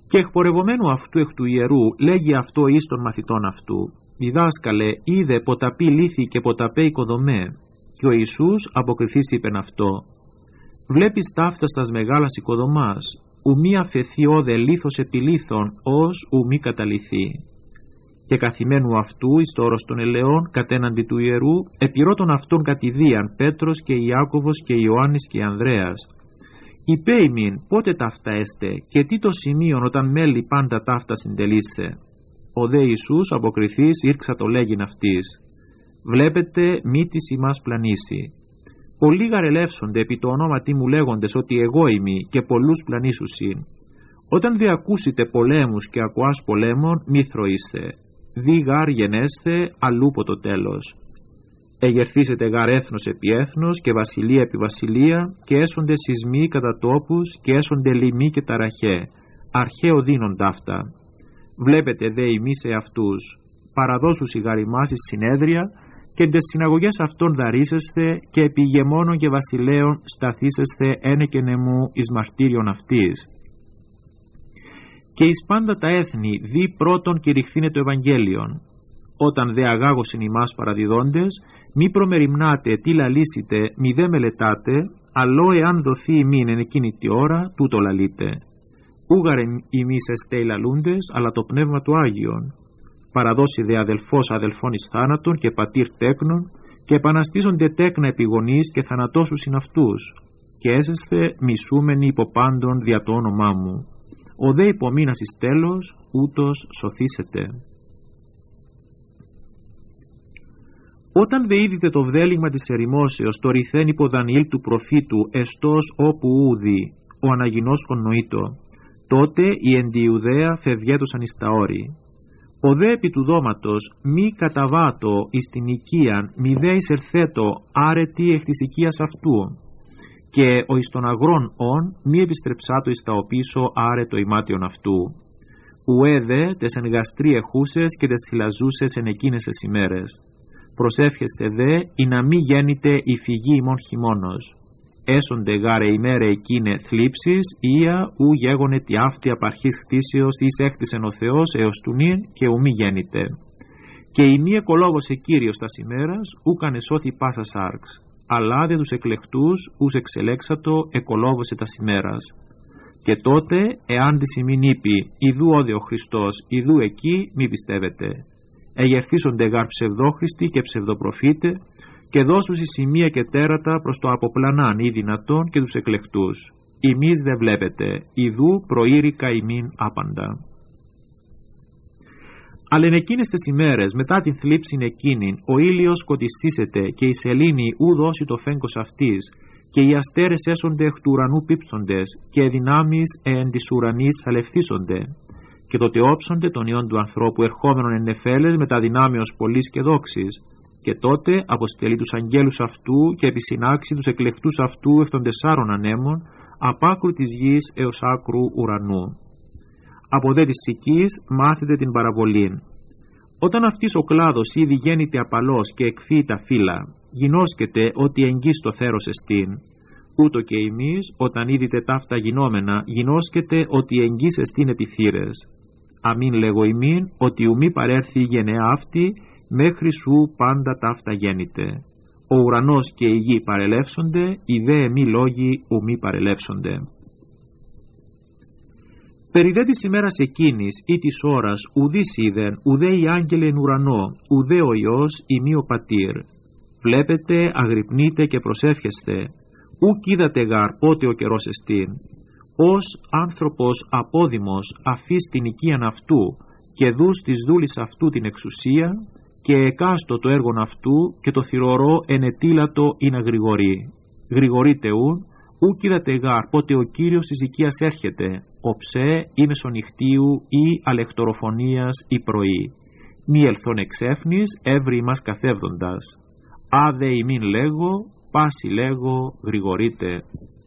Και εκπορευομένου αυτού εκ του ιερού λέγει αυτό εις των μαθητών αυτού: «Διδάσκαλε, είδε ποταπή λίθη και ποταπέ οικοδομέ». Και ο Ιησούς αποκριθείς είπεν αυτό: «Βλέπεις ταύτας τας μεγάλας οικοδομάς, ου μη αφαιθεί όδε λίθος επί λίθον, ως ου μη καταλυθεί». Και καθημένου αυτού εις το όρος των ελαιών κατέναντι του ιερού επιρώτων αυτών κατηδίαν Πέτρος και Ιάκωβος και Ιωάννης και Ανδρέας: «Υπέ ημίν πότε ταύτα έστε και τι το σημείον όταν μέλη πάντα ταύτα συντελείσθε». Ο δε Ιησούς αποκριθείς ήρξα το λέγειν αυτής: «Βλέπετε μήτης ημάς πλανήσει. Πολλοί γαρελεύσονται επί το ονόματι μου λέγοντες ότι εγώ είμαι και πολλούς πλανήσουσιν. Όταν δε ακούσετε πολέμους και ακουάς πολέμων μη θροείστε. Δι γάρ γενέστε αλλούπο το τέλος. Εγερθήσετε γάρ έθνος επί έθνος και βασιλεία επί βασιλεία και έσονται σεισμοί κατά τόπους και έσονται λοιμοί και ταραχέ. Αρχαίο δίνονται αυτά. Βλέπετε δε ημείς εαυτούς. Παραδώσους οι γαριμάς εις συνέδρια και τες συναγωγές αυτών δαρίσεσθε και επί ηγεμόνων και βασιλέων σταθήσεσθε ένεκεν εμού εις μαρτύριον αυτής. Και εις πάντα τα έθνη δι πρώτον κηρυχθήνε το Ευαγγέλιον. Όταν δε αγάγωσιν ημάς παραδιδόντες, μη προμεριμνάτε τι λαλήσετε, μη δε μελετάτε, αλλό εάν δοθεί ημίν εν εκείνη τη ώρα, τούτο λαλείτε. Ούγαρε ημείς εστέ οι λαλούντες, αλλά το Πνεύμα του Άγιον. Παραδώσει δε αδελφός αδελφών εις θάνατον και πατήρ τέκνων, και επαναστίζονται τέκνα επιγονείς και θανατώσουσιν αυτούς, και έσεσθε μισούμενοι υπό πάντων δια το όνομά μου. Ο δε υπομείνας εις τέλος, ούτως σωθήσετε. Όταν δε είδητε το βδέλιγμα της ερημόσεως, το ρηθέν υπό Δανιήλ του προφήτου, εστός όπου ούδη, ο αναγινώσκον νοήτο, τότε οι εν τη Ιουδαία φευγέτωσαν εις τα όρη. Ο δε επί του δώματος μη καταβάτω εις την οικίαν, μη δε εισερθέτω άρετη εκ της οικίας αυτού, και ο εις των αγρών ον μη επιστρεψάτω εις τα οπίσω άρετο ημάτιον αυτού. Ουέ δε τες εν γαστρί εχούσες και τες θυλαζούσες εν εκείνες τις ημέρες. Προσεύχεστε δε ή να μη γέννητε η φυγή ημών χειμώνος. Έσονται γάρε ημέρε εκείνε θλίψεις, ία ου γέγονε τη αυτή απαρχής χτίσεως εις έχτισεν ο Θεός έως του νυν και ου μη γέννητε. Και η μη εκολόγωσε Κύριος τας ημέρας, ου κανε σώθη πάσα σάρξ, αλλά δε τους εκλεκτούς ους εξελέξατο εκολόγωσε τας ημέρας. Και τότε, εάν της ημίν είπει, ιδού όδε ο Χριστός, ιδού εκεί, μη πιστεύετε. Εγερθήσονται γάρ ψευδόχριστοι και ψευδοπροφήτε, και δώσουσι σημεία και τέρατα προς το αποπλανάν ή δυνατόν και τους εκλεκτούς. Ημείς δε βλέπετε, ιδού προήρικα ημίν άπαντα. Αλλά εν εκείνες τις ημέρες, μετά την θλίψην εκείνην, ο ήλιος σκοτιστήσεται και η σελήνη ου δώσει το φέγγος αυτής, και οι αστέρες έσονται εκ του ουρανού πίπτοντες, και οι δυνάμεις εν της ουρανής αλευθύσονται. Και τότε όψονται τον ιόν του ανθρώπου ερχόμενον εν νεφέλες με τα δυνάμεως πολλής και δόξης. Και τότε αποστελεί τους αγγέλους αυτού και επισυνάξει τους εκλεκτούς αυτού εκ των 4 ανέμων, απ' άκρου της γης έως άκρου ουρανού. Από δε της σικής μάθετε την παραβολήν. Όταν αυτής ο κλάδος ήδη γέννηται απαλός και εκφύει τα φύλλα, γινώσκεται ότι εγγύς το θέρος εστίν. Ούτω και εμείς, όταν είδητε ταύτα γινόμενα, γινώσκεται ότι εγγύς εστίν επιθύρες. Αμήν λέγω ημίν, ότι ουμή παρέρθει η γενεά αυτή, μέχρι σου πάντα ταύτα γέννηται. Ο ουρανός και η γη παρελεύσονται, οι δε εμεί λόγοι ουμή παρελεύσονται. Περί δε της ημέρας εκείνης ή της ώρας ουδείς είδεν, ουδέ οι άγγελοι εν ουρανό, ουδέ ο Υιός ημί ο πατήρ. Βλέπετε, αγρυπνείτε και προσεύχεστε, ουκ είδατε γαρ πότε ο καιρός εστίν. Ως άνθρωπος απόδημος αφής την οικίαν αυτού και δούς της δούλης αυτού την εξουσία, και εκάστο το έργον αυτού και το θυρωρό ενετήλατο ή να γρηγορεί. Γρηγορείτε ουν, ουκ είδατε γάρ πότε ο Κύριος της οικίας έρχεται, οψέ ή μεσονυχτίου ή αλεκτοροφωνίας ή πρωί. Μη ελθόν εξέφνης, έβρι ημάς καθεύδοντας. Άδε ημίν λέγω, πάση λέγω, γρηγορείτε.